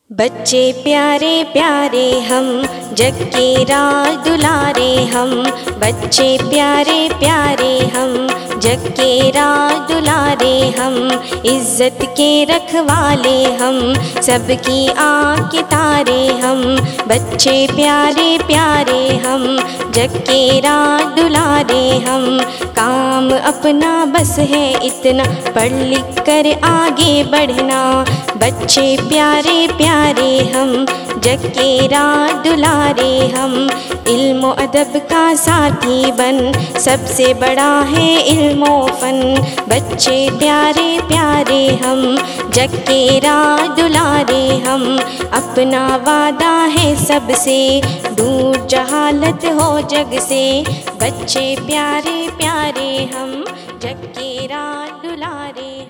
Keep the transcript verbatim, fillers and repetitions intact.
बच्चे प्यारे प्यारे हम, जग के राज दुलारे हम। बच्चे प्यारे प्यारे हम, जग के राज दुलारे हम। इज्जत के रखवाले हम, सबकी आँख के तारे हम। बच्चे प्यारे प्यारे हम, जग के राज दुलारे हम। काम अपना बस है इतना, पढ़ लिख कर आगे बढ़ना। बच्चे प्यारे प्यारे हम, जग के राज दुलारे हम। इल्म अदब का साथी बन, सबसे बड़ा है इल्म फन। बच्चे प्यारे प्यारे हम, जग के राज दुलारे हम। अपना वादा है सबसे, दूर जहालत हो जग से। बच्चे प्यारे प्यारे हम, जग के राज दुलारे